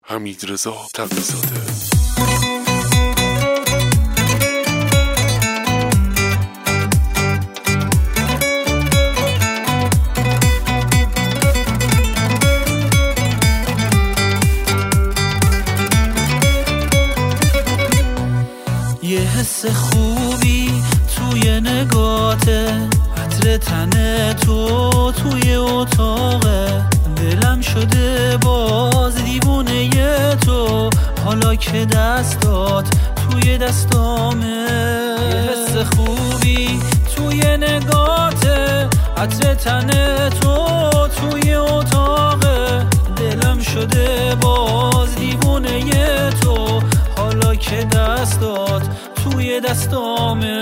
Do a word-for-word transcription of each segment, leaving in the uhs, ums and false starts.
حمیدرضا تقی‌زاده. یه حس خوبی توی نگاته، عطر تن تو توی اتاقه، دلم شده باز دیوونه تو، حالا که دستات توی دستامه. یه حس خوبی توی نگاته، عطر تن تو توی اتاقه، دلم شده باز دیوونه تو، حالا که دستات توی دستامه.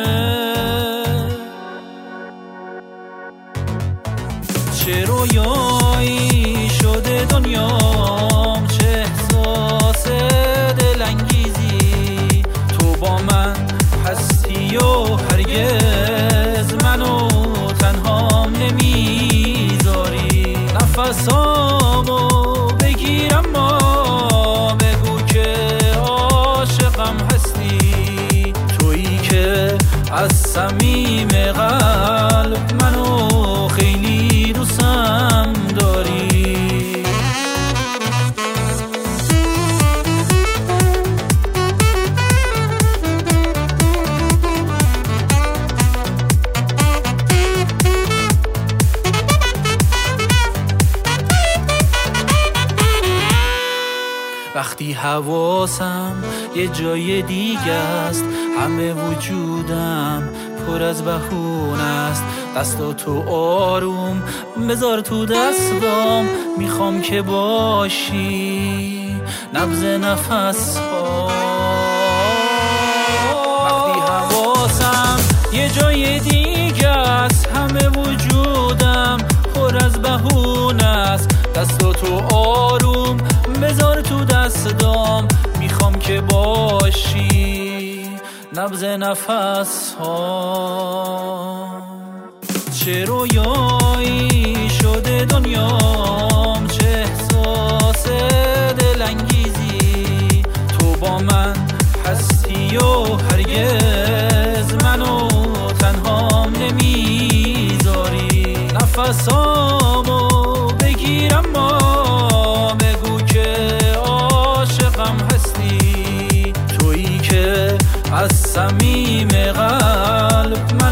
چه رویایی شده دنیام، چه احساس دلانگیزی، تو با من هستی و هرگز منو تنهام نمیذاری. نفسامو بگیرم ما بگو که عاشقم هستی، تویی که از صمیم قلب منو خیلی دوستم داری. وقتی حواسم یه جای دیگه است، همه وجودم پر از بهونه است، دستاتو آروم بذار تو دستام، میخوام که باشی نبض نفس ها. وقتی حواسم یه جای دیگه است، همه وجودم پر از بهونه است، دستاتو آروم بذار تو دستام، میخوام که باشی نبض نفس ها. چه رویایی شده دنیام، چه احساس دلانگیزی، تو با من هستی و هرگز منو تنهام نمیذاری. نفسامو بگیرم ما بگو که عاشقم هستی، تویی که از صمیم قلب